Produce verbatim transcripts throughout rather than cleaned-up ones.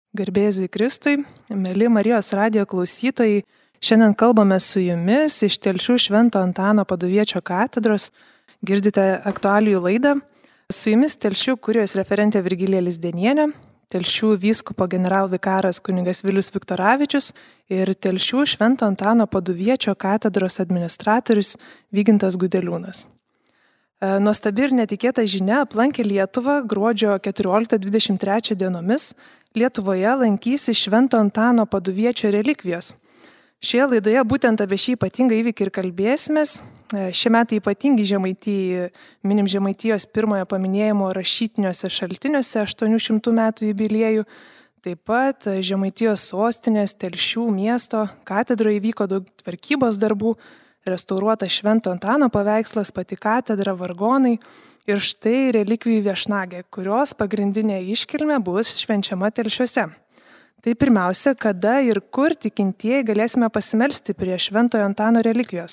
Garbėzui Kristui, mėly Marijos radijo klausytojai, šiandien kalbame su jumis iš Telšių Švento Antano Paduviečio katedros. Girdite aktualijų laidą. Su jumis Telšių kurijos referentė Virgilija Lizdenienė, Telšių vyskupo generalvikaras kunigas Vilius Viktoravičius ir Telšių Švento Antano Paduviečio katedros administratorius Vygintas Gudeliūnas. Nuostabi ir netikėta žinia aplankė Lietuvą gruodžio keturioliktą dvidešimt trečią dienomis. Lietuvoje lankysi Švento Antano Paduviečio relikvijos. Šioje laidoje būtent apie šį ypatingą įvykį ir kalbėsimės. Šie metai ypatingi Žemaitijai, minim Žemaitijos pirmojo paminėjimo rašytiniuose šaltiniuose aštuonių šimtų metų jubiliejų. Taip pat Žemaitijos sostinės Telšių miesto katedroje įvyko daug tvarkybos darbų, restauruotas Švento Antano paveikslas, pati katedra, vargonai. Ir štai relikvijų viešnagė, kurios pagrindinė iškilmė bus švenčiama Telšiuose. Tai pirmiausia, kada ir kur tikintieji galėsime pasimelsti prie Šventojo Antano relikvijos.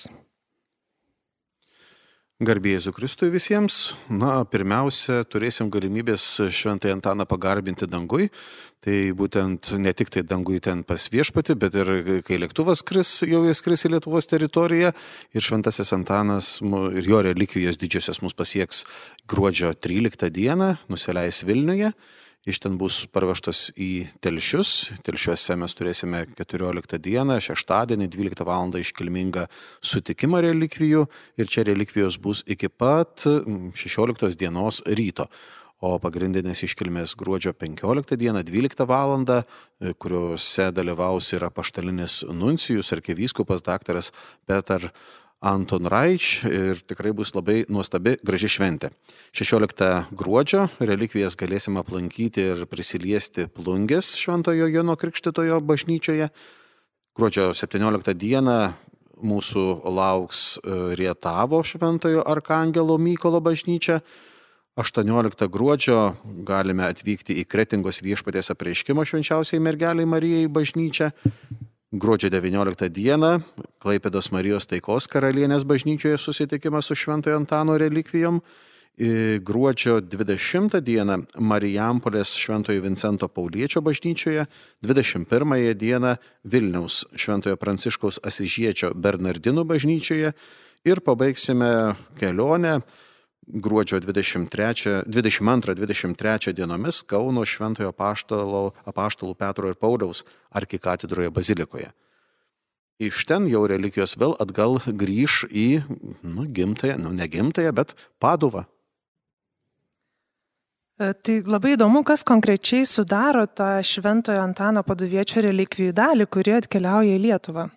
Garbėzui Kristui visiems. Na, pirmiausia, turėsim galimybės Šventąjį Antaną pagarbinti dangui. Tai būtent ne tik tai dangui ten pas viešpatį, bet ir kai lėktuvas skris, jau jis skris į Lietuvos teritoriją. Ir Šventasis Antanas ir jo relikvijos didžiosios mus pasieks gruodžio tryliktą dieną, nusileis Vilniuje. Iš ten bus parvežtos į Telšius. Telšiuose mes turėsime keturioliktą dieną, šeštadienį, dvyliktą valandą iškilmingą sutikimą relikvijų. Ir čia relikvijos bus iki pat šešioliktos dienos ryto. O pagrindinės iškilmės gruodžio penkioliktą dieną, dvyliktą valandą, kuriuose dalyvaus ir apaštalinis nuncijus, arkivyskupas daktaras Petar Anton Raič, ir tikrai bus labai nuostabi, graži šventė. šešioliktą gruodžio relikvijas galėsime aplankyti ir prisiliesti Plungės Šventojo Jono Krikštytojo bažnyčioje. Gruodžio septynioliktą dieną mūsų lauks Rietavo Šventojo Arkangelo Mykolo bažnyčia. aštuonioliktą gruodžio galime atvykti į Kretingos Viešpaties Apreiškimo Švenčiausiai Mergelei Marijai bažnyčią. Gruodžio devynioliktą dieną Klaipėdos Marijos Taikos karalienės bažnyčioje susitikimas su Šventojo Antano relikvijom. Gruodžio dvidešimtą dieną Marijampolės Šventojo Vincento Pauliečio bažnyčioje. dvidešimt pirmąją dieną Vilniaus Šventojo Pranciškaus Asyžiečio Bernardinų bažnyčioje. Ir pabaigsime kelionę gruodžio dvidešimt antrą dvidešimt trečią dienomis Kauno Šventojo apaštalo, apaštalų Petro ir Pauliaus arkikatedroje bazilikoje. Iš ten jau relikvijos vėl atgal grįž į nu, gimtąją, nu ne gimtąją, bet Paduvą. Tai labai įdomu, kas konkrečiai sudaro tą Šventojo Antano Paduviečio relikvijų dalį, kuri atkeliauja į Lietuvą.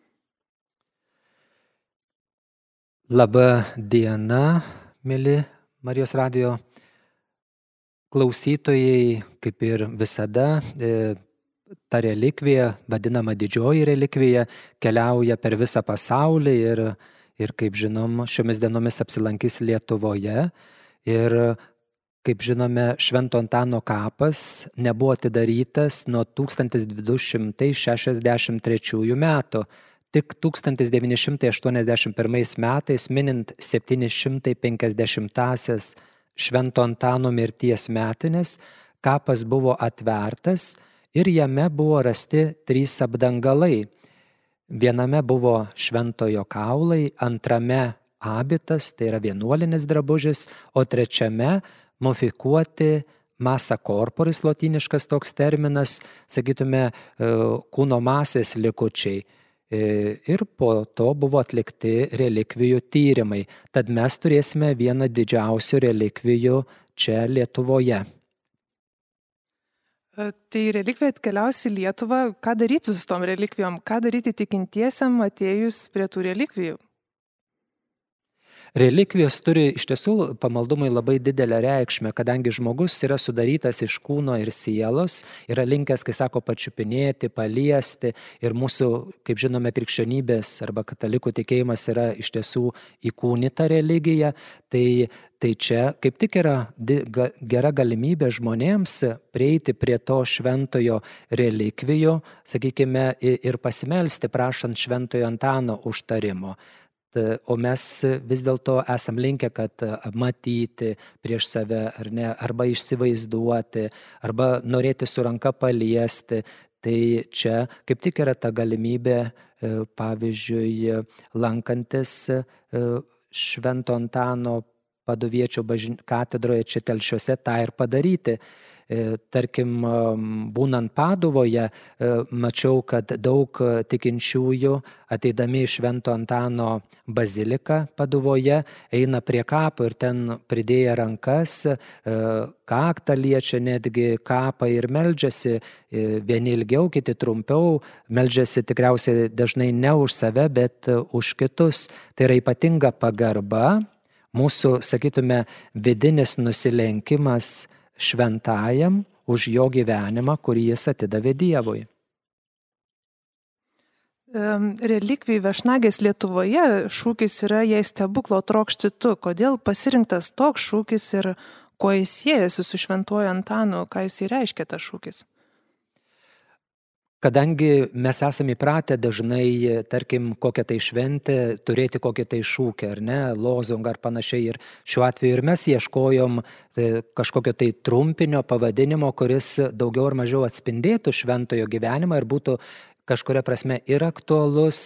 Labą dieną, mėly Marijos radijo klausytojai, kaip ir visada, ta relikvija, vadinama didžioji relikvija, keliauja per visą pasaulį ir, ir kaip žinom, šiomis dienomis apsilankys Lietuvoje. Ir, kaip žinome, Švento Antano kapas nebuvo atidarytas nuo tūkstantis du šimtai šešiasdešimt trečiųjų metų. Tik tūkstantis devyni šimtai aštuoniasdešimt pirmais metais, minint septyni šimtai penkiasdešimtąsias Švento Antano mirties metinės, kapas buvo atvertas ir jame buvo rasti trys apdangalai. Viename buvo šventojo kaulai, antrame abitas, tai yra vienuolinis drabužis, o trečiame mumifikuoti masa corporis, lotyniškas toks terminas, sakytume, kūno masės likučiai. Ir po to buvo atlikti relikvijų tyrimai. Tad mes turėsime vieną didžiausių relikvijų čia Lietuvoje. Tai relikvija atkeliaus į Lietuvą. Ką daryti su tom relikvijom? Ką daryti tikintiesiam atėjus prie tų relikvijų? Relikvijos turi iš tiesų pamaldumui labai didelę reikšmę, kadangi žmogus yra sudarytas iš kūno ir sielos, yra linkęs, kai sako, pačiupinėti, paliesti, ir mūsų, kaip žinome, krikščionybės arba katalikų tikėjimas yra iš tiesų įkūnyta religija, tai, tai čia kaip tik yra gera galimybė žmonėms prieiti prie to šventojo relikvijo, sakykime, ir pasimelsti prašant Šventojo Antano užtarimo. o mes vis dėlto esam linkę, kad matyti prieš save, ar ne, arba išsivaizduoti, arba norėti su ranka paliesti. Tai čia kaip tik yra ta galimybė, pavyzdžiui, lankantis Švento Antano Paduviečio bažny... katedroje čia Telšiuose, tą ir padaryti. Tarkim, būnant Paduvoje, mačiau, kad daug tikinčiųjų ateidami į Švento Antano baziliką Paduvoje eina prie kapo ir ten pridėję rankas, kaktą liečia netgi kapą ir meldžiasi, vieni ilgiau, kiti trumpiau, meldžiasi tikriausiai dažnai ne už save, bet už kitus. Tai yra ypatinga pagarba, mūsų, sakytume, vidinis nusilenkimas šventajam už jo gyvenimą, kurį jis atidavė Dievui. Relikvijų viešnagės Lietuvoje šūkis yra jei stebuklo trokšti tu. Kodėl pasirinktas toks šūkis ir kuo jis siejasi su Šventuoju Antanu, ką jis reiškia tas šūkis? Kadangi mes esame įpratę dažnai, tarkim, kokią tai šventę, turėti kokį tai šūkį, ar ne, lozungą ar panašiai. Ir šiuo atveju ir mes ieškojom kažkokio tai trumpinio pavadinimo, kuris daugiau ar mažiau atspindėtų šventojo gyvenimą ir būtų kažkuria prasme ir aktualus,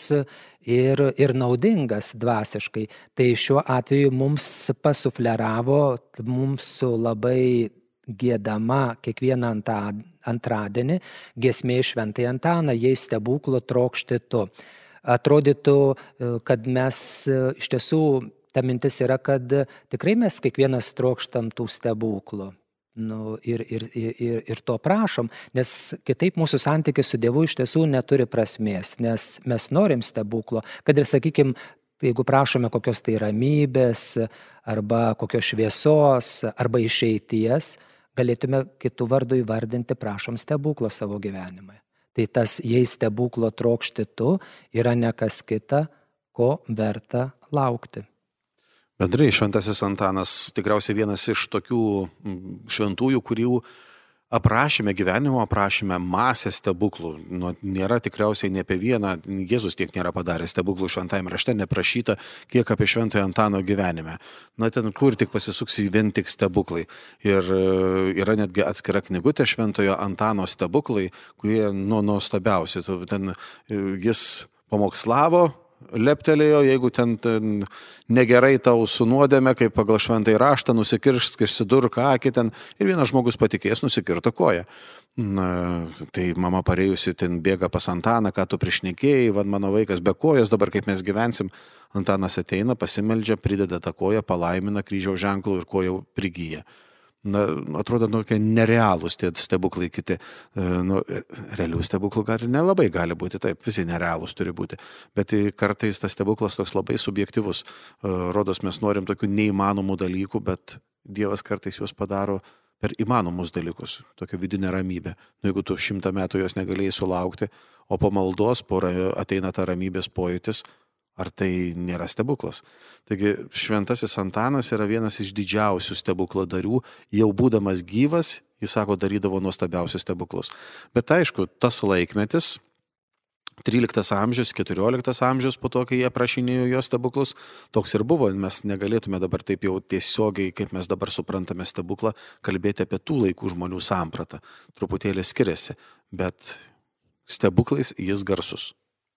ir, ir naudingas dvasiškai. Tai šiuo atveju mums pasufleravo, mums labai giedama kiekvieną antradienį giesmė Šventąjį Antaną, jei stebuklo trokšti tu. Atrodytų, kad mes iš tiesų, ta mintis yra, kad tikrai mes kiekvienas trokštam tų stebuklų. Nu, ir, ir, ir, ir to prašom, nes kitaip mūsų santykis su Dievu iš tiesų neturi prasmės, nes mes norim stebuklo, kad ir, sakykime, jeigu prašome kokios tai ramybės, arba kokios šviesos, arba išeities, galėtume kitų vardų įvardinti, prašom stebuklo savo gyvenimą. Tai tas, jei stebuklo trokšti tu, yra ne kas kita, ko verta laukti. Bendrai Šventasis Antanas tikriausiai vienas iš tokių šventųjų, kurių aprašyme, gyvenimo aprašyme masė stebuklų. Nu, nėra tikriausiai ne apie vieną, Jėzus tiek nėra padaręs stebuklų Šventajame rašte, neprašyta, kiek apie Šventojo Antano gyvenime. Na, ten kur tik pasisuksi, vien tik stebuklai. Ir yra netgi atskira knygutė Šventojo Antano stebuklai, kurie nu, nuostabiausi. Ten jis pamokslavo, leptelėjo, jeigu ten, ten negerai tau su nuodėme, kaip pagal šventąjį raštą, nusikiršk, išsidurk akį ten ir vienas žmogus patikės, nusikirto koją. Na, tai mama parėjusi ten bėga pas Antaną, ką tu prišnekėjai, van mano vaikas be kojos, dabar kaip mes gyvensim. Antanas ateina, pasimeldžia, prideda tą koją, palaimina kryžiaus ženklų ir koja prigyja. Na, atrodo, nu, nerealūs tie stebuklai kiti. Nu, realių stebuklų gali nelabai gali būti, taip, visi nerealūs turi būti. Bet kartais tas stebuklas toks labai subjektyvus. Rodos, mes norim tokių neįmanomų dalykų, bet Dievas kartais juos padaro per įmanomus dalykus, tokia vidinė ramybė. Nu, jeigu tu šimtą metų jos negalėjai sulaukti, o po maldos porą ateina ta ramybės pojūtis, ar tai nėra stebuklas? Taigi Šventasis Antanas yra vienas iš didžiausių stebukladarių, jau būdamas gyvas, jis sako, darydavo nuostabiausius stebuklus. Bet aišku, tas laikmetis, tryliktas amžius, keturioliktas amžius, po to, kai jie aprašinėjo jo stebuklus, toks ir buvo. Mes negalėtume dabar taip jau tiesiogiai, kaip mes dabar suprantame stebuklą, kalbėti apie tų laikų žmonių sampratą. Truputėlį skiriasi, bet stebuklais jis garsus.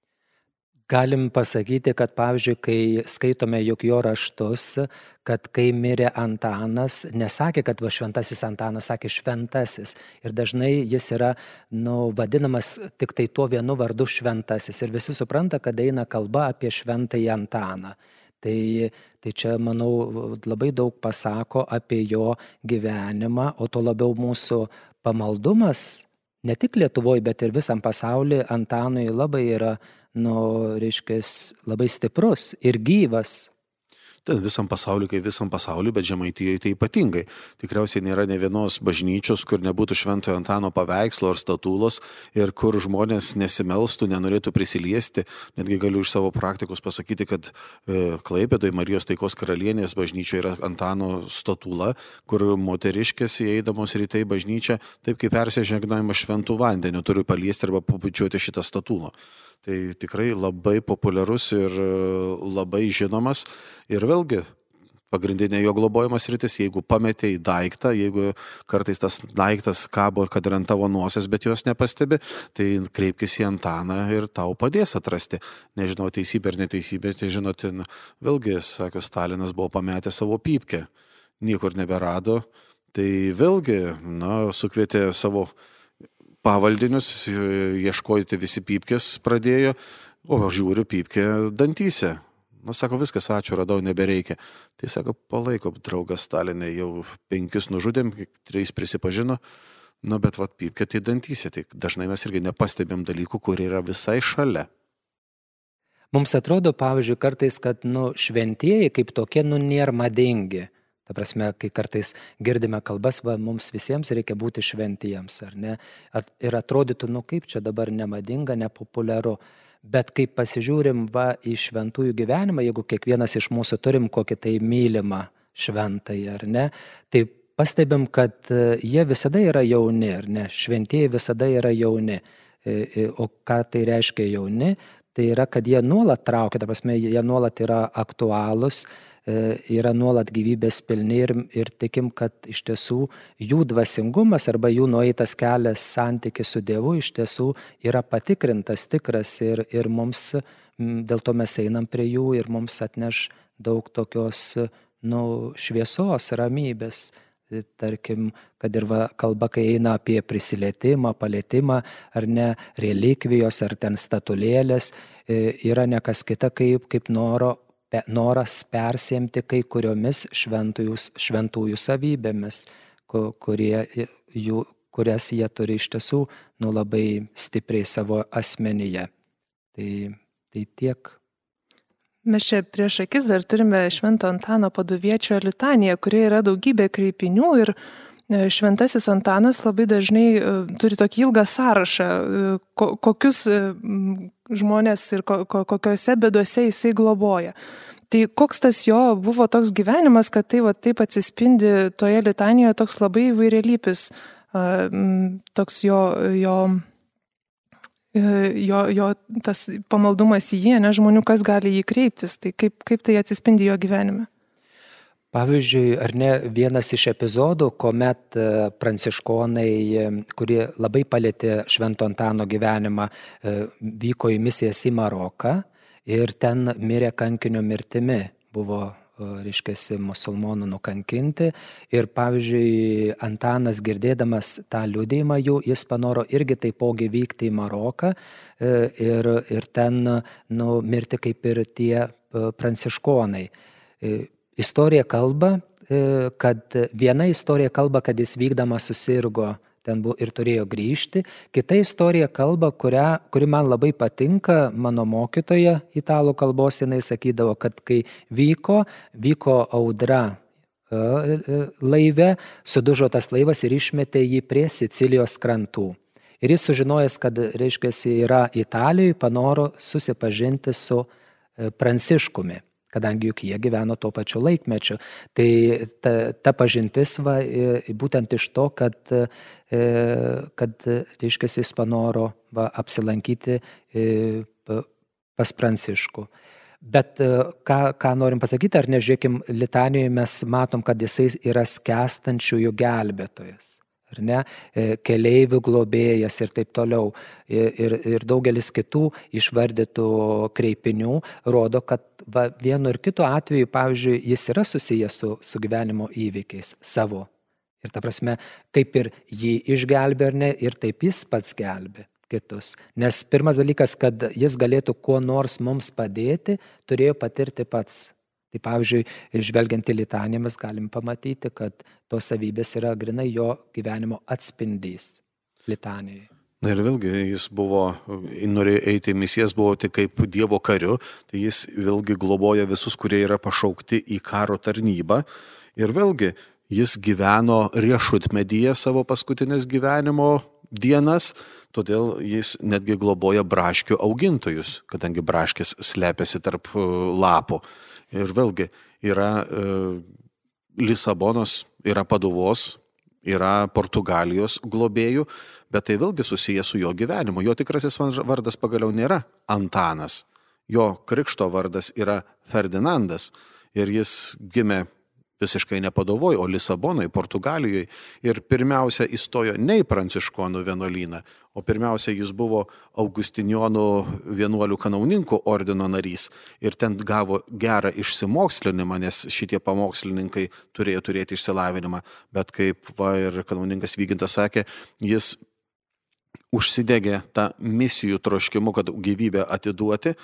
Galim pasakyti, kad pavyzdžiui, kai skaitome juk jo raštus, kad kai mirė Antanas, nesakė, kad va Šventasis Antanas, sakė Šventasis. Ir dažnai jis yra nu, vadinamas tik tai tuo vienu vardu Šventasis. Ir visi supranta, kad eina kalba apie Šventąjį Antaną. Tai, tai čia, manau, labai daug pasako apie jo gyvenimą, o to labiau mūsų pamaldumas, ne tik Lietuvoje, bet ir visam pasaulyje Antanui labai yra nu, reiškia, labai stiprus ir gyvas. ten visam pasauliu, kai visam pasauliu, bet Žemaitijoje tai ypatingai. Tikriausiai nėra ne vienos bažnyčios, kur nebūtų Šventojo Antano paveikslo ar statulos ir kur žmonės nesimelstų, nenorėtų prisiliesti. Netgi galiu iš savo praktikos pasakyti, kad e, Klaipėdoje Marijos Taikos karalienės bažnyčioje yra Antano statula, kur moteriškės įeidamos ryte į bažnyčią, taip kaip persižegnojama šventų vandeniu, turi paliesti arba pabučiuoti šitą statulą. Tai tikrai labai populiarus ir labai žinomas. Ir vėlgi, pagrindinė jo globojimas rytis, jeigu pametė į daiktą, jeigu kartais tas daiktas kabo, kad ir ant tavo nosies, bet jos nepastebi, tai kreipkis į Antaną ir tau padės atrasti. Nežinau, teisybė ar neteisybė, tai žinot, vėlgi, sako, Stalinas buvo pametę savo pypkę, niekur neberado, tai vėlgi, na, sukvietė savo pavaldinius, ieškoti visi pypkės pradėjo, o žiūriu pypkę dantyse. Na, sako, viskas, ačiū, radau, nebereikia. Tai sako, palaiko draugas Stalinė, jau penkis nužudėm, trys prisipažino, nu, bet vat pypkė tai dantyse. Tai dažnai mes irgi nepastebėm dalykų, kur yra visai šalia. Mums atrodo, pavyzdžiui, kartais, kad nu, šventieji kaip tokie nu, nėra madingi. Ta prasme, kai kartais girdime kalbas, va, mums visiems reikia būti šventiems, ar ne? Ir atrodytų, nu kaip čia dabar nemadinga, nepopuliaru. Bet kai pasižiūrim va, į šventųjų gyvenimą, jeigu kiekvienas iš mūsų turim kokį tai mylimą šventąjį, ar ne, tai pastebim, kad jie visada yra jauni, ar ne? Šventieji visada yra jauni. O ką tai reiškia jauni? Tai yra, kad jie nuolat traukia, ta prasme, jie nuolat yra aktualūs, yra nuolat gyvybės pilni ir, ir tikim, kad iš tiesų jų dvasingumas arba jų nueitas kelias santykis su Dievu iš tiesų yra patikrintas, tikras ir, ir mums, dėl to mes einam prie jų ir mums atneš daug tokios nu, šviesos, ramybės. Tarkim, kad ir va, kalba, kai eina apie prisilietimą, palietimą, ar ne, relikvijos, ar ten statulėlės, yra ne kas kita kaip, kaip noro noras persiimti kai kuriomis šventųjų savybėmis, kurie, jų, kurias jie turi iš tiesų nu, labai stipriai savo asmenyje. Tai, tai tiek. Mes čia prieš akis dar turime Švento Antano Paduviečio litaniją, kurie yra daugybė kreipinių ir Šventasis Antanas labai dažnai turi tokį ilgą sąrašą, kokius žmonės ir kokiose bėdose jisai globoja. Tai koks tas jo buvo toks gyvenimas, kad tai va, taip atsispindi toje litanijoje, toks labai įvairialypis, toks jo, jo, jo, jo tas pamaldumas į jį, ne žmonių, kas gali jį kreiptis, tai kaip, kaip tai atsispindi jo gyvenime? Pavyzdžiui, ar ne vienas iš epizodų, kuomet pranciškonai, kurie labai palėtė Švento Antano gyvenimą, vyko į misijas į Maroką ir ten mirė kankinio mirtimi, buvo, reiškiasi, musulmonų nukankinti ir, pavyzdžiui, Antanas girdėdamas tą liudijimą jų, jis panoro irgi taipogi vykti į Maroką ir, ir ten nu, mirti kaip ir tie pranciškonai. Istorija kalba, kad viena istorija kalba, kad jis vykdamas susirgo ten buvo ir turėjo grįžti. Kita istorija kalba, kurią, kuri man labai patinka, mano mokytoja italų kalbos, jinai sakydavo, kad kai vyko, vyko audra laive, sudužo tas laivas ir išmetė jį prie Sicilijos krantų. Ir jis sužinojęs, kad, reiškia, yra Italijoje, panoro susipažinti su Pranciškumi, kadangi juk jie gyveno tuo pačiu laikmečiu. Tai ta, ta pažintis va, būtent iš to, kad, kad reiškia, jis panoro va, apsilankyti pas Pranciškų. Bet ką, ką norim pasakyti, ar nežiūrėkim, litanijoje mes matom, kad jisai yra skęstančiųjų gelbėtojas, ar ne, keleivių globėjas ir taip toliau. Ir, ir daugelis kitų išvardytų kreipinių rodo, kad va, vienu ir kitu atveju, pavyzdžiui, jis yra susijęs su, su gyvenimo įvykiais savo. Ir ta prasme, kaip ir jį išgelbė ar ne, ir taip jis pats gelbė kitus. Nes pirmas dalykas, kad jis galėtų kuo nors mums padėti, turėjo patirti pats. Tai pavyzdžiui, žvelgiant į litaniją, mes galim pamatyti, kad tos savybės yra grinai jo gyvenimo atspindys litanijoje. Na ir vėlgi jis buvo, norėjo eiti į misijas, buvo tik kaip Dievo kariu, tai jis vėlgi globoja visus, kurie yra pašaukti į karo tarnybą. Ir vėlgi jis gyveno riešutmedyje savo paskutinės gyvenimo dienas, todėl jis netgi globoja braškių augintojus, kadangi braškis slepiasi tarp lapų. Ir vėlgi yra e, Lisabonos, yra Paduvos, yra Portugalijos globėjų, bet tai vėlgi susiję su jo gyvenimu. Jo tikrasis vardas pagaliau nėra Antanas, jo krikšto vardas yra Ferdinandas ir jis gimė visiškai ne Paduvoj, o Lisabonoje, Portugalijoje ir pirmiausia įstojo ne į pranciškonų vienuolyną, o pirmiausia jis buvo Augustinionų vienuolių kanauninkų ordino narys ir ten gavo gerą išsimokslinimą, nes šitie pamokslininkai turėjo turėti išsilavinimą, bet kaip va ir kanauninkas Vygintas sakė, jis užsidegė tą misijų troškimu, kad gyvybę atiduoti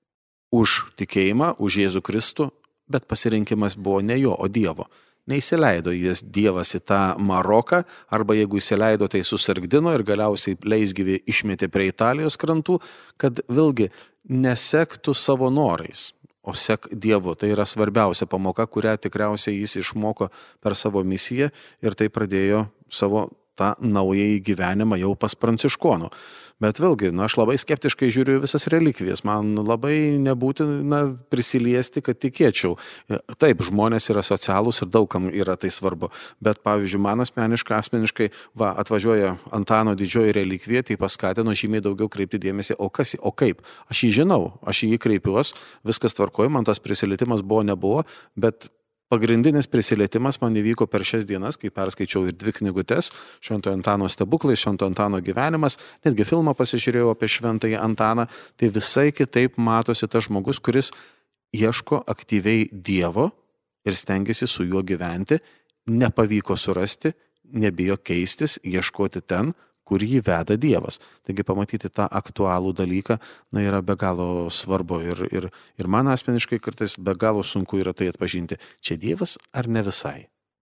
už tikėjimą, už Jėzų Kristų, bet pasirinkimas buvo ne jo, o Dievo. Neįsileido jis Dievas į tą Maroką, arba jeigu įsileido, tai susargdino ir galiausiai leisgyvį išmetė prie Italijos krantų, kad vėlgi nesektų savo norais, o sek Dievu. Tai yra svarbiausia pamoka, kurią tikriausiai jis išmoko per savo misiją ir tai pradėjo savo tą naująjį gyvenimą jau pas pranciškonų. Bet vėlgi, na, aš labai skeptiškai žiūriu visas relikvijas. Man labai nebūtina prisiliesti, kad tikėčiau. Taip, žmonės yra socialūs ir daugam yra tai svarbu. Bet, pavyzdžiui, man asmeniškai, asmeniškai va, atvažiuoja Antano didžioji relikvija, tai paskatino žymiai daugiau kreipti dėmesį, o kas, o kaip. Aš jį žinau, aš jį kreipiuos, viskas tvarkoja, man tas prisilietimas buvo, nebuvo, bet pagrindinis prisilietimas man įvyko per šias dienas, kai perskaičiau ir dvi knygutes, Šventojo Antano stebuklai, Šventojo Antano gyvenimas, netgi filmą pasižiūrėjau apie Šventąjį Antaną, tai visai kitaip matosi tas žmogus, kuris ieško aktyviai Dievo ir stengiasi su juo gyventi, nepavyko surasti, nebijo keistis, ieškoti ten, kur jį veda Dievas. Taigi pamatyti tą aktualų dalyką, na, yra be galo svarbu ir, ir, ir man asmeniškai kartais be galo sunku yra tai atpažinti. Čia Dievas ar ne visai?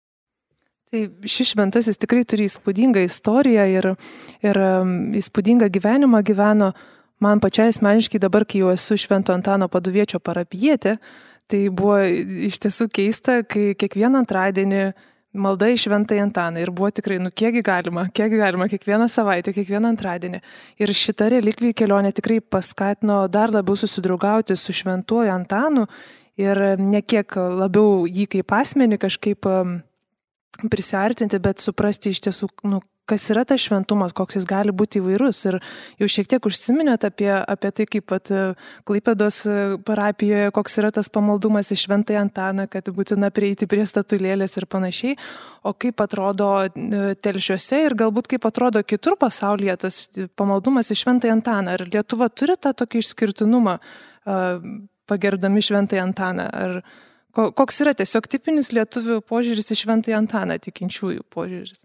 Tai šis šventasis tikrai turi įspūdingą istoriją ir, ir įspūdingą gyvenimą gyveno. Man pačiai asmeniškai dabar, kai jau esu Švento Antano Paduviečio parapijietė, tai buvo iš tiesų keista, kai kiekvieną antradienį malda į Šventąjį Antaną ir buvo tikrai, nu kiekgi galima, kiekgi galima, kiekvieną savaitę, kiekvieną antradienį. Ir šita relikvijų kelionė tikrai paskatino dar labiau susidraugauti su Šventuoju Antanu ir ne kiek labiau jį kaip asmenį kažkaip prisiartinti, bet suprasti iš tiesų, nu, kas yra tas šventumas, koks jis gali būti įvairus. Ir jau šiek tiek užsiminėt apie, apie tai, kaip pat Klaipėdos parapijoje, koks yra tas pamaldumas į Šventąjį Antaną, kad būtina prieiti prie statulėlės ir panašiai. O kaip atrodo Telšiuose ir galbūt kaip atrodo kitur pasaulyje tas pamaldumas į Šventąjį Antaną. Ar Lietuva turi tą tokį išskirtinumą pagerbdami Šventąjį Antaną? Ar koks yra tiesiog tipinis lietuvių požiūris į Šventąjį Antaną, tikinčiųjų požiūris?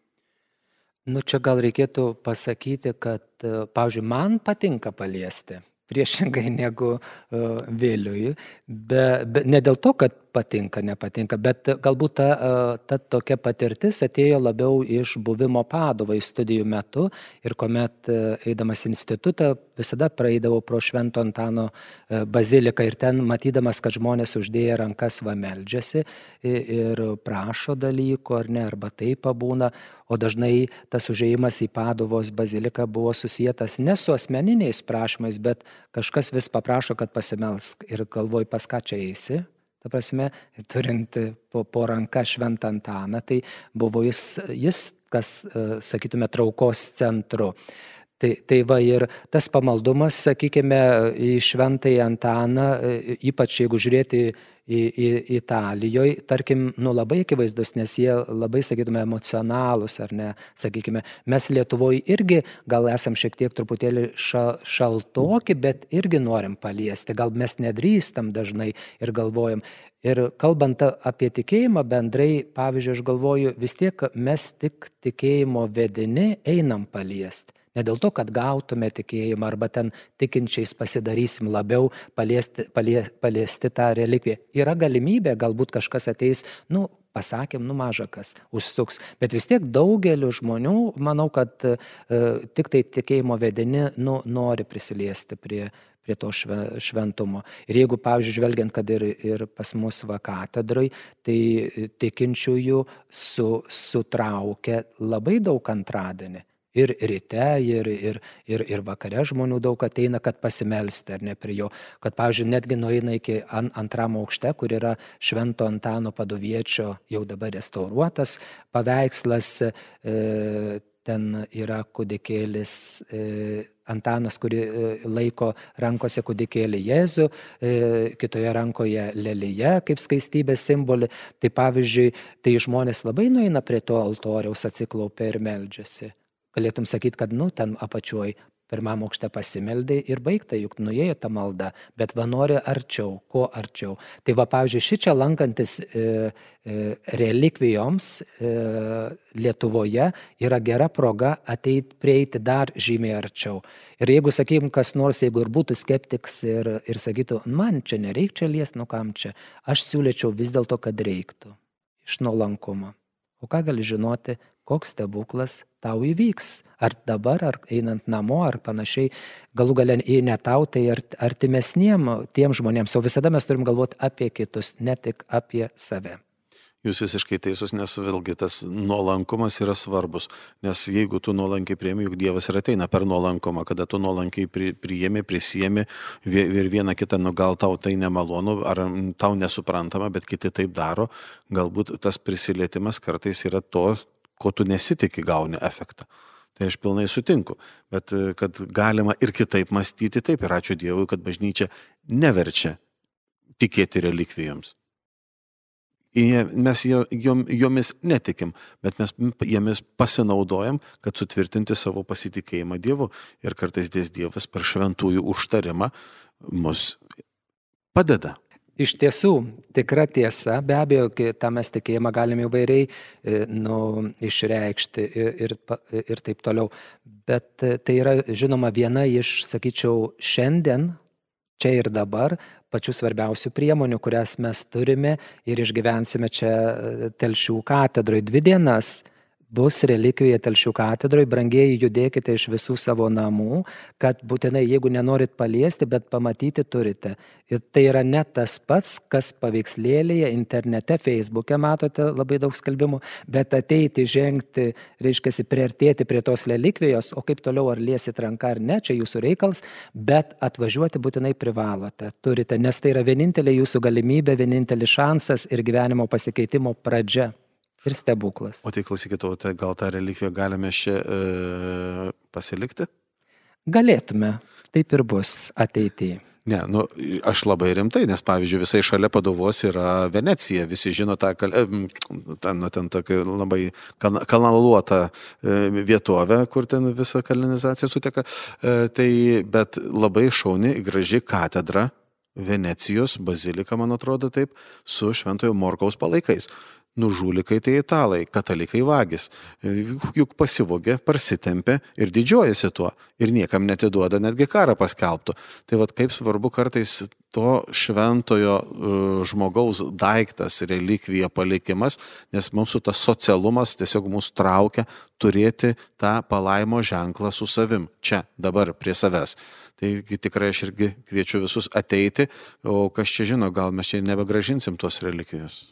Nu, čia gal reikėtų pasakyti, kad, pavyzdžiui, man patinka paliesti, priešingai negu uh, Viliui. Be, be, ne dėl to, kad patinka, nepatinka, bet galbūt ta, ta tokia patirtis atėjo labiau iš buvimo Paduvoj studijų metu ir kuomet eidamas institutą visada praeidavau pro Švento Antano baziliką ir ten matydamas, kad žmonės uždėję rankas va meldžiasi ir prašo dalykų ar ne, arba taip pabūna, o dažnai tas užėjimas į Paduvos baziliką buvo susietas ne su asmeniniais prašymais, bet kažkas vis paprašo, kad pasimelsk ir galvoju, pas ką čia eisi. Ta prasme, turint po, po ranką Šventą Antaną, tai buvo jis, jis kas, sakytume, traukos centru. Tai, tai va ir tas pamaldumas, sakykime, į Šventąjį Antaną, ypač jeigu žiūrėti į, į Italijoje, tarkim, nu labai akivaizdus, nes jie labai, sakytume, emocionalūs, ar ne, sakykime, mes Lietuvoje irgi gal esam šiek tiek truputėlį ša, šaltoki, bet irgi norim paliesti, gal mes nedrįstam dažnai ir galvojam. Ir kalbant apie tikėjimą bendrai, pavyzdžiui, aš galvoju, vis tiek mes tik tikėjimo vedini einam paliesti. Ne dėl to, kad gautume tikėjimą arba ten tikinčiais pasidarysim labiau paliesti, palie, paliesti tą relikviją. Yra galimybė, galbūt kažkas ateis, nu, pasakėm, nu maža kas, užsuks. Bet vis tiek daugeliu žmonių, manau, kad e, tik tai tikėjimo vedini nu, nori prisiliesti prie, prie to šventumo. Ir jeigu, pavyzdžiui, žvelgiant, kad ir, ir pas mus va katedroj, tai tikinčiųjų su, sutraukia labai daug antradienį. Ir ryte, ir, ir, ir, ir vakare žmonių daug ateina, kad pasimelsti, ar ne prie jo. Kad, pavyzdžiui, netgi nueina iki an, antram aukšte, kur yra Švento Antano Paduviečio jau dabar restauruotas paveikslas. E, ten yra kūdikėlis e, Antanas, kuri e, laiko rankose kūdikėlį Jėzų, e, kitoje rankoje lelyje kaip skaistybės simbolį. Tai pavyzdžiui, tai žmonės labai nueina prie to altoriaus, atsiklaupia ir meldžiasi. Galėtum sakyti, kad, nu, ten apačioj pirmam aukšte pasimeldai ir baigta, juk nuėjo ta malda, bet va nori arčiau, kuo arčiau. Tai va, pavyzdžiui, šičia lankantis e, e, relikvijoms e, Lietuvoje yra gera proga ateit, prieiti dar žymiai arčiau. Ir jeigu, sakykim, kas nors, jeigu ir būtų skeptiks ir, ir sakytų, man čia nereik čia liest, nu kam čia, aš siūlyčiau vis dėlto, kad reiktų iš nuolankumo. O ką gali žinoti, koks stebuklas tau įvyks, ar dabar, ar einant namo, ar panašiai, galų gale į ne tau, tai artimesniem tiem žmonėms, o visada mes turim galvoti apie kitus, ne tik apie save. Jūs visiškai teisus, nes vėlgi tas nuolankumas yra svarbus, nes jeigu tu nuolankiai priemi, juk Dievas ir ateina per nuolankumą, kada tu nuolankiai pri, priemi, prisiemi ir vieną kitą, nu gal tau tai nemalonu, ar tau nesuprantama, bet kiti taip daro, galbūt tas prisilietimas kartais yra to, ko tu nesitiki gauni efektą. Tai aš pilnai sutinku, bet kad galima ir kitaip mąstyti, taip ir ačiū Dievui, kad bažnyčia neverčia tikėti relikvijoms. Mes jomis netikim, bet mes jomis pasinaudojam, kad sutvirtinti savo pasitikėjimą Dievu ir kartais dės Dievas per šventųjų užtarimą mus padeda. Iš tiesų, tikra tiesa, be abejo, tą mes tikėjimą galime įvairiai nu, išreikšti ir, ir, ir taip toliau. Bet tai yra, žinoma, viena iš, sakyčiau, šiandien, čia ir dabar, pačių svarbiausių priemonių, kurias mes turime ir išgyvensime čia Telšių katedroj dvi dienas. Bus relikvija Telšių katedroj, brangieji, judėkite iš visų savo namų, kad būtinai, jeigu nenorit paliesti, bet pamatyti turite. Ir tai yra ne tas pats, kas paveikslėlėje, internete, Facebook'e matote labai daug skelbimų, bet ateiti, žengti, reiškia, priartėti prie tos relikvijos, o kaip toliau ar liesit ranką ar ne, čia jūsų reikals, bet atvažiuoti būtinai privalote, turite, nes tai yra vienintelė jūsų galimybė, vienintelis šansas ir gyvenimo pasikeitimo pradžia. Ir stebuklas. O tai klausykite, o tai gal tą relikviją galime čia e, pasilikti? Galėtume, taip ir bus ateityje. Ne, nu, aš labai rimtai, nes pavyzdžiui, visai šalia Paduvos yra Venecija, visi žino tą, ten, ten tokia labai kanaluotą vietovę, kur ten visa kalinizacija suteka, tai, bet labai šauni, graži katedra, Venecijos bazilika, man atrodo taip, su Šventojo Morkaus palaikais. Nužulikai tai italai, katalikai vagis. Juk pasivogė, parsitempė ir didžiuojasi tuo. Ir niekam netiduoda, netgi karą paskelbtų. Tai vat kaip svarbu kartais to šventojo uh, žmogaus daiktas, relikvija, palikimas, nes mūsų tas socialumas tiesiog mūsų traukia turėti tą palaimo ženklą su savim. Čia, dabar, prie savęs. Tai tikrai aš irgi kviečiu visus ateiti, o kas čia žino, gal mes čia nebegražinsim tos relikvijos.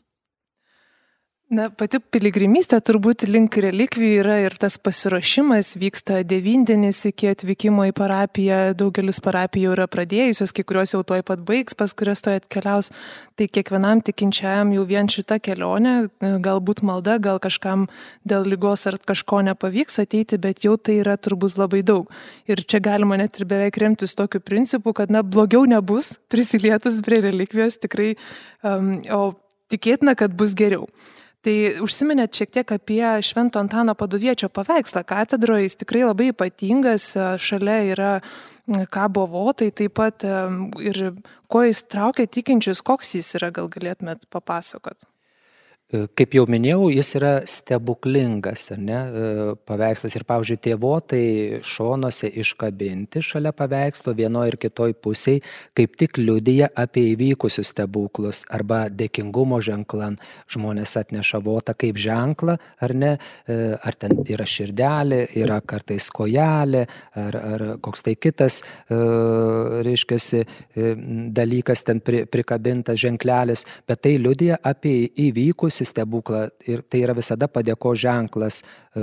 Na, pati piligrimystė turbūt link relikvijų yra ir tas pasiruošimas, vyksta devyndienis iki atvykimo į parapiją, daugelis parapijų yra pradėjusios, kai kurios jau tuoj pat baigs, pas kurias tuoj atkeliaus. Tai kiekvienam tikinčiajam jau vien šita kelionė, galbūt malda, gal kažkam dėl ligos ar kažko nepavyks ateiti, bet jau tai yra turbūt labai daug. Ir čia galima net ir beveik remtis tokiu principu, kad na, blogiau nebus prisilietus prie relikvijos tikrai, um, o tikėtina, kad bus geriau. Tai užsiminėt šiek tiek apie Švento Antano Paduviečio paveikslą katedroje, jis tikrai labai ypatingas, šalia yra kabo votai, taip pat ir ko jis traukia tikinčius, koks jis yra, gal galėtumėt papasakot? Kaip jau minėjau, jis yra stebuklingas, ar ne, paveikslas. Ir, pavyzdžiui, tėvotai šonuose iškabinti šalia paveikslo vienoje ir kitoje pusėje kaip tik liudija apie įvykusius stebuklus arba dėkingumo ženklan. Žmonės atneša votą kaip ženklą, ar ne, ar ten yra širdelė, yra kartais kojelė, ar, ar koks tai kitas, reiškiasi, dalykas ten pri, prikabintas ženklelis, bet tai liudija apie įvykusius stebuklą ir tai yra visada padėko ženklas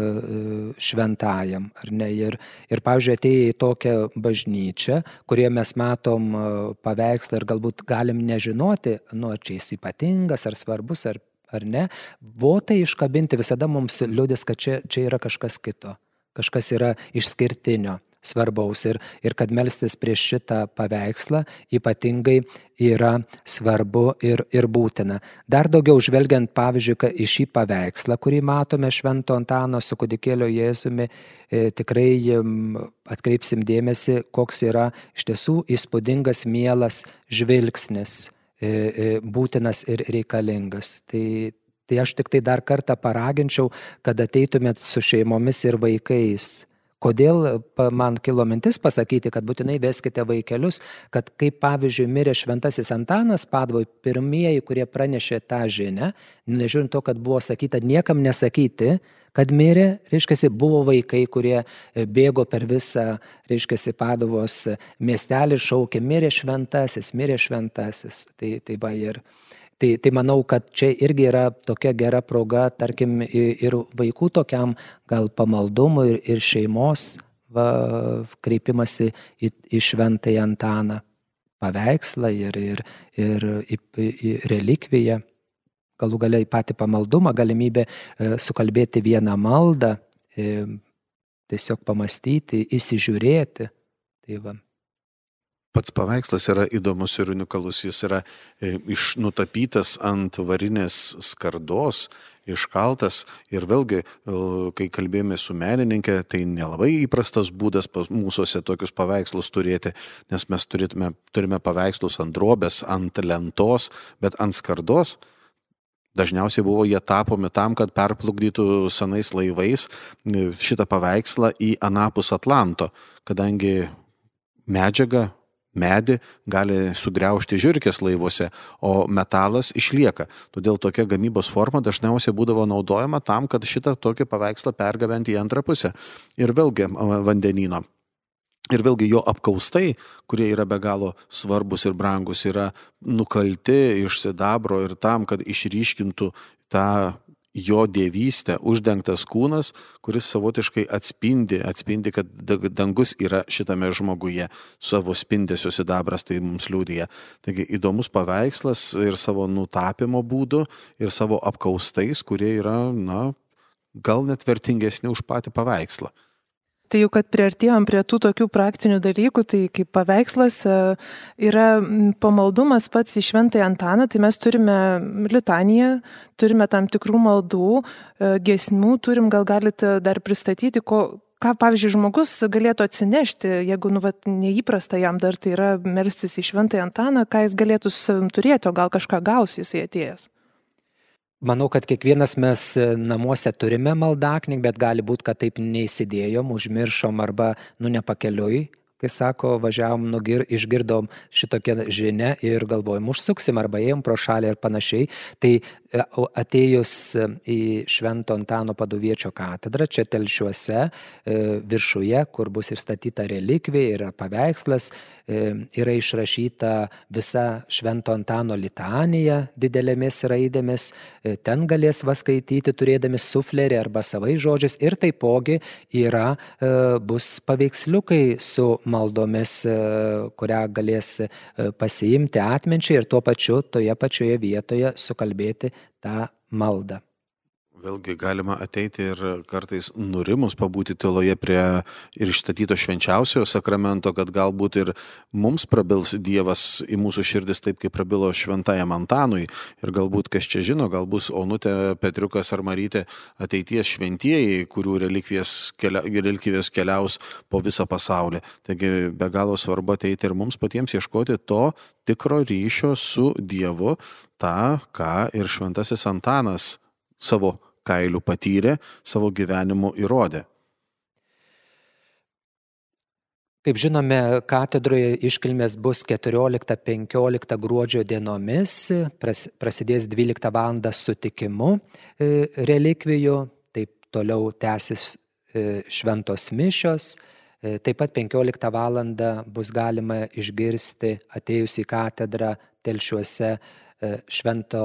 šventajam, ar ne? Ir, ir pavyzdžiui, atėję į tokią bažnyčią, kurie mes matom paveikslą ir galbūt galim nežinoti, nu, ar čia jis ypatingas, ar svarbus, ar, ar ne, votai iškabinti visada mums liudys, kad čia, čia yra kažkas kito, kažkas yra išskirtinio, svarbaus ir, ir kad melstis prieš šitą paveikslą ypatingai yra svarbu ir, ir būtina. Dar daugiau žvelgiant, pavyzdžiui, į šį paveikslą, kurį matome Švento Antano su kūdikėlio Jėzumi, e, tikrai atkreipsim dėmesį, koks yra iš tiesų įspūdingas, mielas žvilgsnis, e, e, būtinas ir reikalingas. Tai, tai aš tik tai dar kartą paraginčiau, kad ateitumėt su šeimomis ir vaikais. Kodėl man kilo mintis pasakyti, kad būtinai veskite vaikelius, kad kaip pavyzdžiui mirė Šventasis Antanas Paduvoj, pirmieji, kurie pranešė tą žinią, nežiūrint to, kad buvo sakyta niekam nesakyti, kad mirė, reiškiasi, buvo vaikai, kurie bėgo per visą, reiškiasi, Paduvos miestelį ir šaukė, mirė Šventasis, mirė Šventasis. Tai, tai va ir... Tai, tai manau, kad čia irgi yra tokia gera proga, tarkim, ir vaikų tokiam gal pamaldumui ir, ir šeimos va, kreipimasi į, į Šventąjį Antaną paveikslą ir, ir, ir į, į relikviją. Galų galiai patį pamaldumą, galimybę e, sukalbėti vieną maldą, e, tiesiog pamastyti, įsižiūrėti. Tai va. Pats paveikslas yra įdomus ir unikalus, jis yra iš nutapytas ant varinės skardos, iškaltas ir vėlgi, kai kalbėjome su menininkė, tai nelabai įprastas būdas mūsųse tokius paveikslus turėti, nes mes turėtume, turime paveikslus ant drobės, ant lentos, bet ant skardos dažniausiai buvo jie tapomi tam, kad perplukdytų senais laivais šitą paveikslą į anapus Atlanto, kadangi medžiaga, medį gali sugriaužti žiurkės laivuose, o metalas išlieka. Todėl tokia gamybos forma dažniausiai būdavo naudojama tam, kad šitą tokį paveikslą pergabenti į antrą pusę. Ir vėlgi vandenyno. Ir vėlgi jo apkaustai, kurie yra be galo svarbus ir brangus, yra nukalti iš sidabro ir tam, kad išryškintų tą jo dievystę, uždengtas kūnas, kuris savotiškai atspindi, atspindi, kad dangus yra šitame žmoguje, savo spindesio sidabras tai mums liudija. Taigi įdomus paveikslas ir savo nutapimo būdu, ir savo apkaustais, kurie yra, na, gal net vertingesni už patį paveikslą. Tai jau, kad priartėjom prie tų tokių praktinių dalykų, tai kaip paveikslas yra pamaldumas pats į Šventąjį Antaną, tai mes turime litaniją, turime tam tikrų maldų, giesmių, turim, gal galite dar pristatyti, ko, ką, pavyzdžiui, žmogus galėtų atsinešti, jeigu nu, vat, neįprasta jam dar tai yra melstis į Šventąjį Antaną, ką jis galėtų turėti, o gal kažką gaus jisai atėjęs. Manau, kad kiekvienas mes namuose turime maldaknygę, bet gali būti, kad taip neįsidėjom, užmiršom arba nu nepakeliui, kai sako, važiavom, nugir, išgirdom šitokią žinią ir galvojom, užsuksim arba ėjom pro šalį ir panašiai. Tai atėjus į Švento Antano Paduviečio katedrą, čia Telšiuose, viršuje, kur bus išstatyta relikvija, yra paveikslas, yra išrašyta visa Švento Antano litanija didelėmis raidėmis, ten galės va skaityti, turėdami suflerį arba savais žodžiais, ir taipogi yra, bus paveiksliukai su maldomis, kurią galės pasiimti atminčiai ir tuo pačiu toje pačioje vietoje sukalbėti tą maldą. Vėlgi galima ateiti ir kartais nurimus pabūti tyloje prie ir išstatyto švenčiausiojo sakramento, kad galbūt ir mums prabils Dievas į mūsų širdis taip, kaip prabilo šventajam Antanui. Ir galbūt, kas čia žino, gal bus Onutė, Petriukas ar Marytė ateities šventieji, kurių relikvijos, kelia, relikvijos keliaus po visą pasaulį. Taigi be galo svarbu ateiti ir mums patiems ieškoti to tikro ryšio su Dievu, tą, ką ir šventasis Antanas savo kailių patyrė, savo gyvenimu įrodė. Kaip žinome, katedroje iškilmės bus keturioliktą penkioliktą gruodžio dienomis, prasidės dvyliktą valandą sutikimu relikvijų, taip toliau tęsis šventos mišios, taip pat penkioliktą valandą bus galima išgirsti atėjus į katedrą Telšiuose švento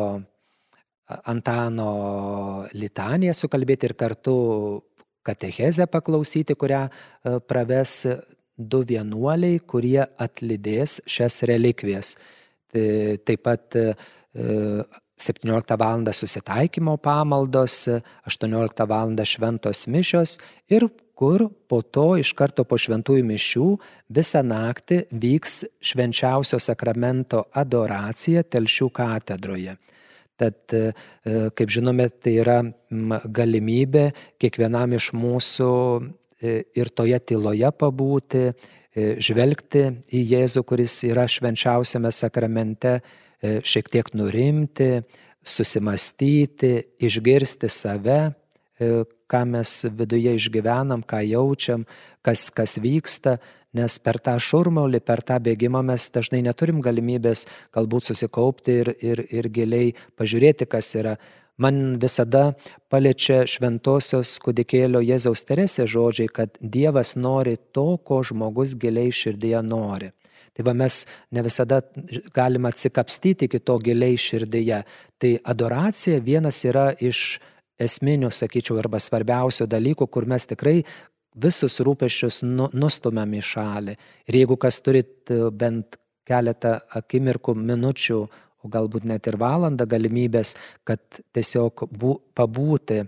Antano litaniją sukalbėti ir kartu katechezę paklausyti, kurią praves du vienuoliai, kurie atlydės šias relikvijas. Taip pat septynioliktą valandą susitaikymo pamaldos, aštuonioliktą valandą šventos mišios ir kur po to iš karto po šventųjų mišių visą naktį vyks švenčiausio sakramento adoracija Telšių katedroje. Tad, kaip žinome, tai yra galimybė kiekvienam iš mūsų ir toje tyloje pabūti, žvelgti į Jėzų, kuris yra švenčiausiame sakramente, šiek tiek nurimti, susimastyti, išgirsti save, ką mes viduje išgyvenam, ką jaučiam, kas, kas vyksta. Nes per tą šurmulį, per tą bėgimą mes dažnai neturim galimybės galbūt susikaupti ir, ir, ir giliai pažiūrėti, kas yra. Man visada paliečia šventosios kūdikėlio Jėzaus Teresės žodžiai, kad Dievas nori to, ko žmogus giliai širdyje nori. Tai va mes ne visada galime atsikapstyti iki to giliai širdyje. Tai adoracija vienas yra iš esminių, sakyčiau, arba svarbiausių dalykų, kur mes tikrai visus rūpesčius nustumėm į šalį. Ir jeigu kas turit bent keletą akimirkų, minučių, o galbūt net ir valandą galimybės, kad tiesiog bū, pabūti,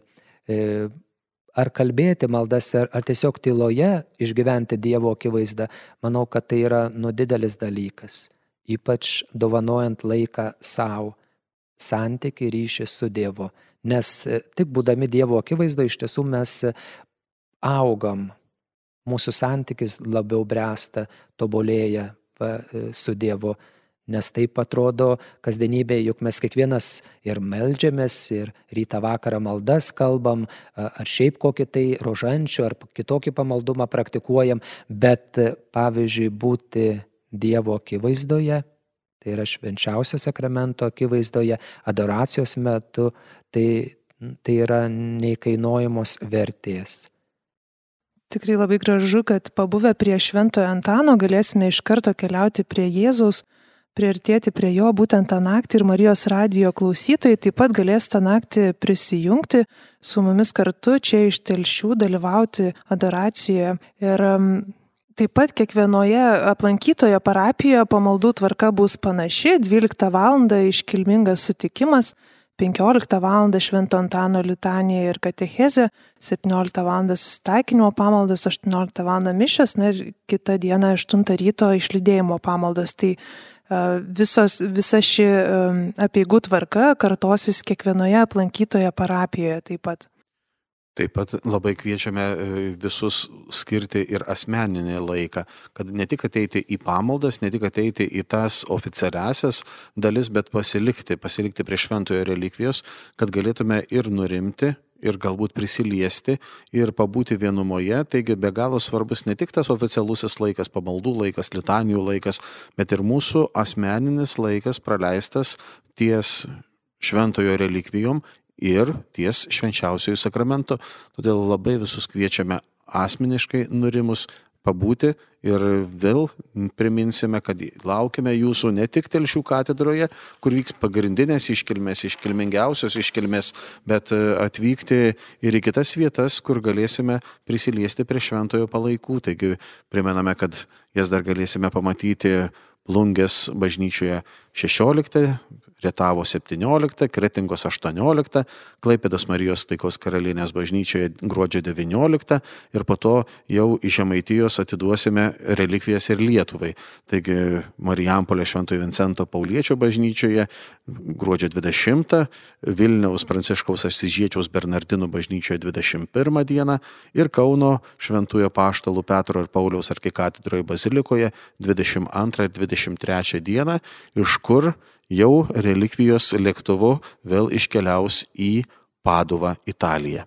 ar kalbėti maldas, ar, ar tiesiog tyloje išgyventi Dievo akivaizdą, manau, kad tai yra nu didelis dalykas. Ypač dovanojant laiką savo, santykį ryšį su Dievu. Nes tik būdami Dievo akivaizdo iš tiesų mes augam, mūsų santykis labiau bręsta, tobulėja va, su Dievu, nes taip atrodo kasdienybėje, juk mes kiekvienas ir meldžiamės, ir rytą vakarą maldas kalbam, ar šiaip kokį tai rožančių, ar kitokį pamaldumą praktikuojam, bet pavyzdžiui būti Dievo akivaizdoje, tai yra švenčiausio sakramento akivaizdoje, adoracijos metu, tai, tai yra neįkainojamos vertės. Tikrai labai gražu, kad pabuvę prie šventojo Antano galėsime iš karto keliauti prie Jėzaus, priartėti prie jo būtent tą naktį ir Marijos radijo klausytojai taip pat galės tą naktį prisijungti su mumis kartu čia iš Telšių, dalyvauti adoracijoje. Ir taip pat kiekvienoje aplankytoje parapijoje pamaldų tvarka bus panaši, dvyliktą valandą iškilmingas sutikimas, penkioliktą valandą Švento Antano litanija ir katechezė, septynioliktą valandą susitaikinimo pamaldas, aštuonioliktą valandą mišios, na ir kitą dieną aštuntą ryto išlydėjimo pamaldos. Tai uh, visos, visa ši um, apeigų tvarka kartosis kiekvienoje aplankytoje parapijoje taip pat. Taip pat labai kviečiame visus skirti ir asmeninį laiką, kad ne tik ateiti į pamaldas, ne tik ateiti į tas oficialiasias dalis, bet pasilikti, pasilikti prie šventojo relikvijos, kad galėtume ir nurimti, ir galbūt prisiliesti, ir pabūti vienumoje. Taigi be galo svarbus ne tik tas oficialusis laikas, pamaldų laikas, litanijų laikas, bet ir mūsų asmeninis laikas praleistas ties šventojo relikvijom ir ties švenčiausiojų sakramento. Todėl labai visus kviečiame asmeniškai nurimus pabūti ir vėl priminsime, kad laukime jūsų ne tik Telšių katedroje, kur vyks pagrindinės iškilmės, iškilmingiausios iškilmės, bet atvykti ir į kitas vietas, kur galėsime prisiliesti prie šventojo palaikų. Taigi primename, kad jas dar galėsime pamatyti Plungės bažnyčioje šešioliktą Rietavo septynioliktą, Kretingos aštuonioliktą, Klaipėdos Marijos Taikos karalienės bažnyčioje gruodžio devynioliktą ir po to jau iš Žemaitijos atiduosime relikvijas ir Lietuvai. Taigi Marijampolė Šventojo Vincento Pauliečio bažnyčioje gruodžio dvidešimtą, Vilniaus Pranciškaus Asyžiečiaus Bernardinų bažnyčioje dvidešimt pirmą dieną ir Kauno Šventojo Apaštalų Petro ir Pauliaus arkikatedroje bazilikoje dvidešimt antrą ir dvidešimt trečią dieną, iš kur jau relikvijos lėktuvu vėl iškeliaus į Paduvą, Italiją.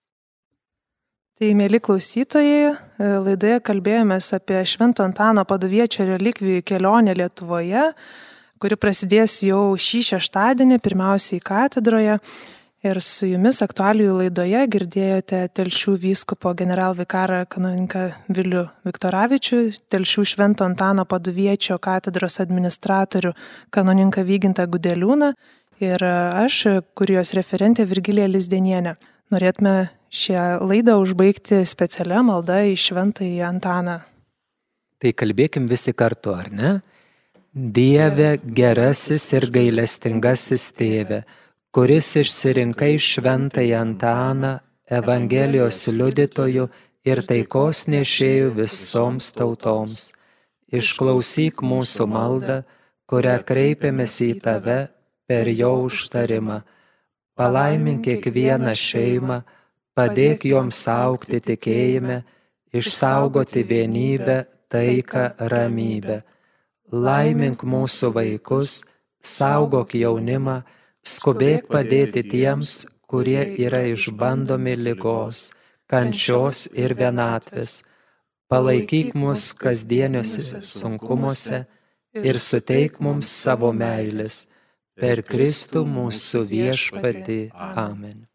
Tai, mėly klausytojai, laidoje kalbėjomės apie Švento Antano Paduviečio relikvijų kelionę Lietuvoje, kuri prasidės jau šį šeštadienį, pirmiausiai katedroje. Ir su jumis aktualijų laidoje girdėjote Telšių vyskupo generalvikarą kanoniką Vilių Viktoravičių, Telšių Švento Antano Paduviečio katedros administratorių kanoniką Vygintą Gudeliūną ir aš, kurijos referentė Virgilija Lizdenienė. Norėtume šią laidą užbaigti specialią maldą į Šventąjį Antaną. Tai kalbėkim visi kartu, ar ne? Dieve gerasis ir gailestingasis tėve, kuris išsirinkai Šventąjį Antaną Evangelijos liudytojų ir taikos nešėjų visoms tautoms. Išklausyk mūsų maldą, kurią kreipiamės į tave per jo užtarimą. Palaimink kiekvieną šeimą, padėk joms augti tikėjime, išsaugoti vienybę, taiką, ramybę. Laimink mūsų vaikus, saugok jaunimą, skubėk padėti tiems, kurie yra išbandomi ligos, kančios ir vienatvės. Palaikyk mus kasdieniuose sunkumuose ir suteik mums savo meilės. Per Kristų mūsų viešpatį. Amen.